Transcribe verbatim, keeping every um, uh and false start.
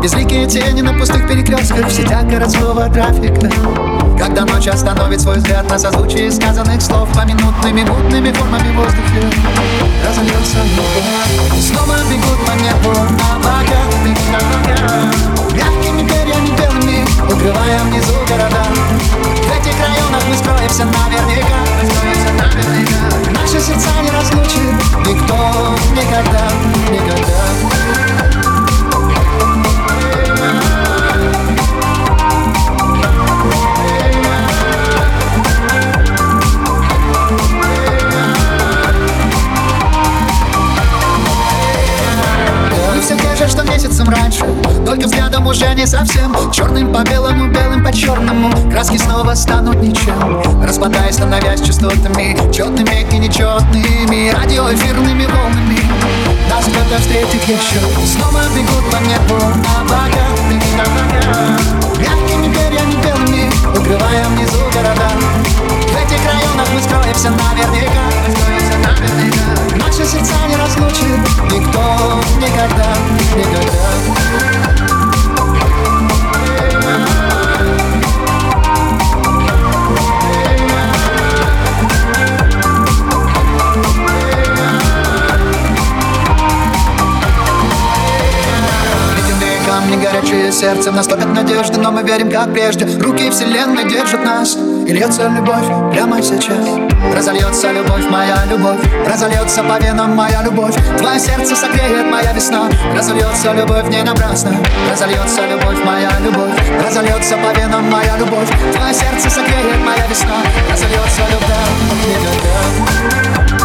Безликие тени на пустых перекрестках в сетях городского трафика. Когда ночь остановит свой взгляд на созвучие сказанных слов поминутными мутными формами в воздухе разольется любовь. Снова бегут по небу облака, мягкими перьями белыми укрывая внизу города. В этих районах мы скроемся наверняка, мы скроемся наверняка. Наши сердца не разлучит никто никогда, никогда. Что месяцем раньше, только взглядом уже не совсем. Черным по белому, белым по черному. Краски снова станут ничем, распадаясь, становясь частотами четными и нечетными радиоэфирными волнами. Нас кто-то встретит еще. Снова бегут по небу облака, мягкими перьями белыми укрывая внизу города. В этих районах мы скроемся наверняка, мы скроемся наверняка. Наши сердца не разлучит никто никогда, никогда. Камни горячие сердцем нас топят надежды, но мы верим, как прежде. Руки вселенной держат нас, и льется любовь прямо сейчас. Разольется любовь, моя любовь, разольется по венам моя любовь. Твое сердце согреет моя весна. Разольется любовь не напрасно. Разольется любовь, моя любовь, разольется по венам моя любовь. Твое сердце согреет моя весна. Разольется любовь никогда.